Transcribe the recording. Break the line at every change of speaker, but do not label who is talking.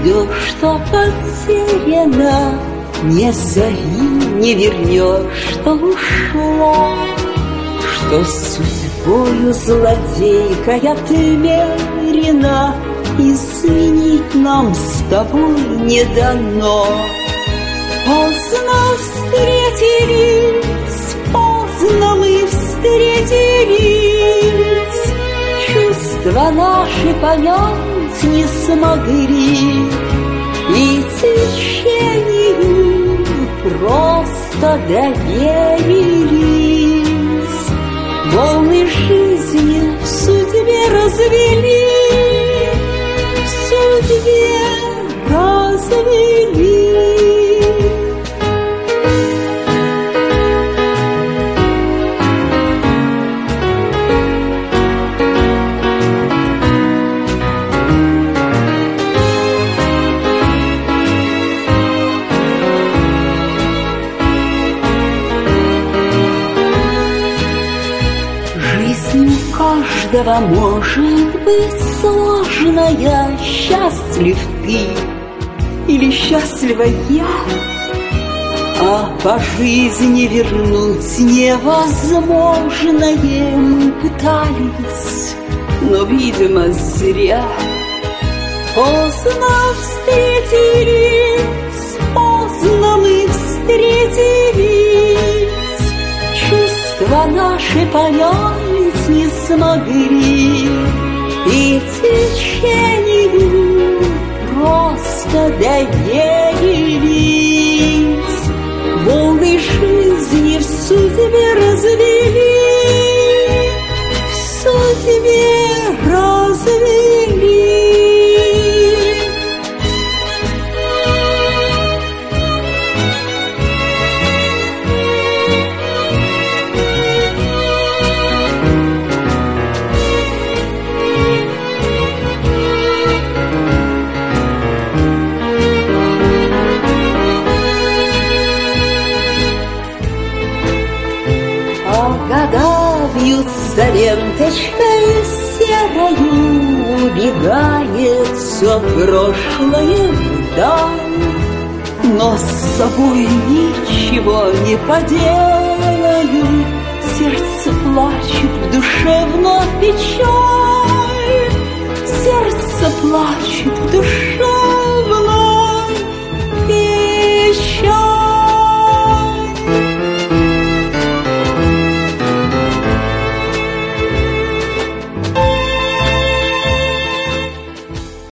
все, что потеряно, не зови, не вернешь, что ушло, что судьбою злодейкой отмерено, изменить нам с тобой не дано. Поздно встретились, поздно мы встретились, чувства наши понять не смогли, и течению просто доверились. Волны жизни в судьбе развели, в судьбе развели. Жизнь у каждого может быть сложная. Счастлив ты или счастлива я, а по жизни вернуть невозможное. Мы пытались, но, видимо, зря. Поздно встретились, поздно мы встретились, чувства наши понять не смогли, и течению просто доверились. Волны жизни в судьбе развели, в судьбе развели. Года вьются ленточкой серою, убегает все прошлое вдаль, но с собой ничего не поделаю. Сердце плачет, в душе вновь печаль, сердце плачет, в душе